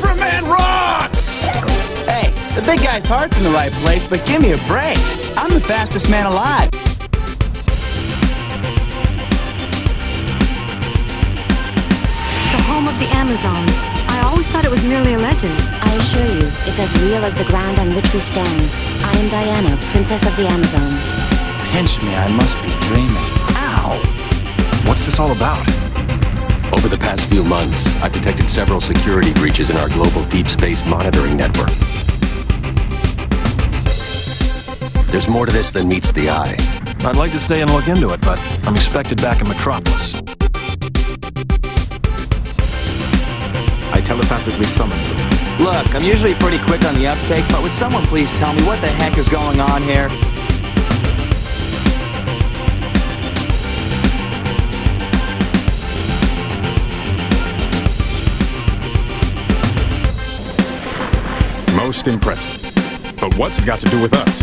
Superman rocks! Hey, the big guy's heart's in the right place, but give me a break. I'm the fastest man alive. The home of the Amazons. I always thought it was merely a legend. I assure you, it's as real as the ground on which we stand. I am Diana, Princess of the Amazons. Pinch me, I must be dreaming. Ow! What's this all about? Over the past few months, I've detected several security breaches in our global deep space monitoring network. There's more to this than meets the eye. I'd like to stay and look into it, but I'm expected back in Metropolis. I telepathically summoned them. Look, I'm usually pretty quick on the uptake, but would someone please tell me what the heck is going on here? Most impressive. But what's it got to do with us?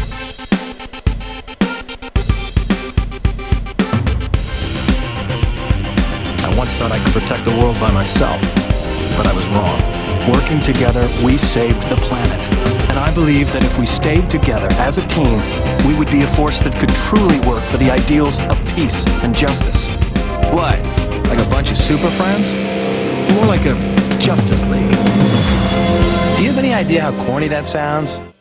I once thought I could protect the world by myself, but I was wrong. Working together, we saved the planet. And I believe that if we stayed together as a team, we would be a force that could truly work for the ideals of peace and justice. What? Like a bunch of super friends? More like a Justice League. Do you have any idea how corny that sounds?